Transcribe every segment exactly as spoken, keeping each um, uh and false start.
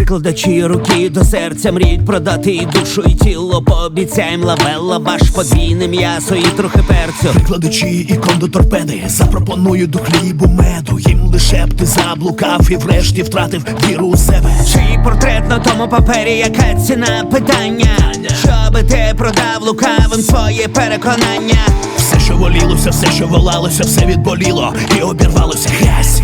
Прикладачі руки до серця мріють продати і душу, і тіло. Пообіцяєм лавелла, ваш подвійне м'ясо і трохи перцю. Прикладачі і кондоторпеди запропонують до хлібу меду. Їм лише б ти заблукав і врешті втратив віру у себе. Чий портрет на тому папері, яка ціна питання? Щоби ти продав лукавим своє переконання. Все, що волілося, все, що волалося, все відболіло і обірвалося. Грязь.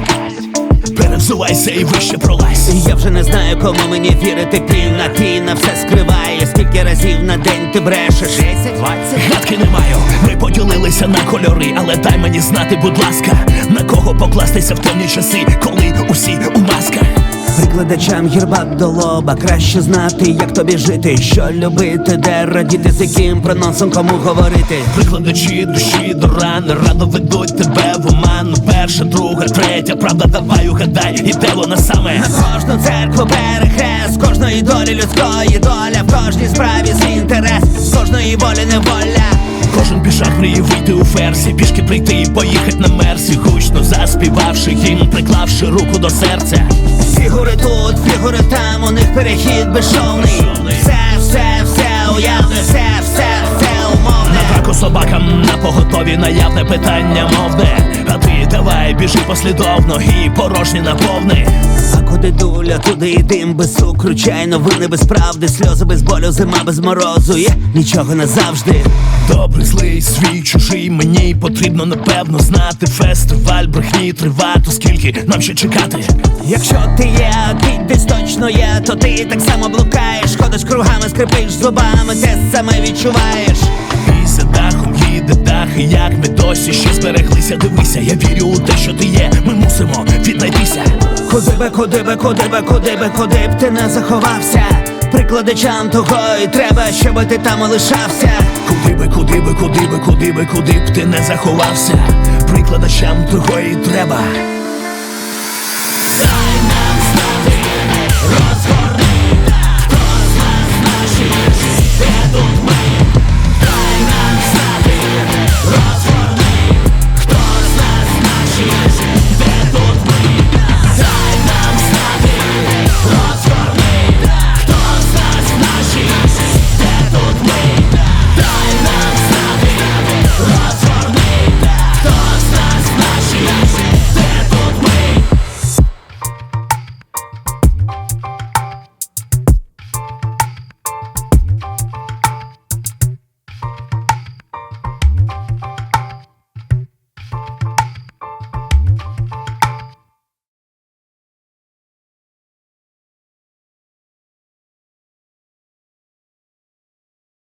Перевзувайся і вище пролазь. Я вже не знаю, кому мені вірити. Піна, піна все скриває. Скільки разів на день ти брешеш? десять, двадцять? Гадки не маю, ми поділилися на кольори. Але дай мені знати, будь ласка, на кого покластися в темні часи, коли усі у масках. Прикладачам гірбат до лоба краще знати, як тобі жити, що любити, де радіти, з яким проносом кому говорити. Прикладачі душі до рани радо ведуть тебе в оману. Перша, друга, третя, правда, давай угадай, і де вона саме? На кожну церкву перехрест, кожної долі людської доля, в кожній справі свій інтерес, з кожної волі неволя. Кожен пішак мріє вийти у ферсі, пішки прийти і поїхать на мерсі, гучно заспівавши гімн, приклавши руку до серця. Фігури тут, фігури там, у них перехід безшовний. Все, все, все уявне, все, все, все умовне. На драку собакам на поготові наявне питання мовне. А ти давай біжи послідовно і порожні наповни. А куди дуля, туди і дим, без цукру, чай, новини без правди, сльози без болю, зима без морозу, є нічого назавжди. Добрий, злий, свій, чужий, мені потрібно напевно знати. Фестиваль брехні триває, то скільки нам ще чекати? Якщо ти є, а ти десь точно є, то ти так само блукаєш, ходиш кругами, скрипиш зубами, те саме відчуваєш. І за дахом їде дах, і як ми досі ще збереглися. Дивися, я вірю у те, що ти є, ми мусимо віднайтися. Куди би, куди би, куди би, куди би, куди б ти не заховався, прикладачам того і треба, щоб ти там і лишався. Куди би, куди би, куди би, куди би, куди б ти не заховався, прикладачам того і треба.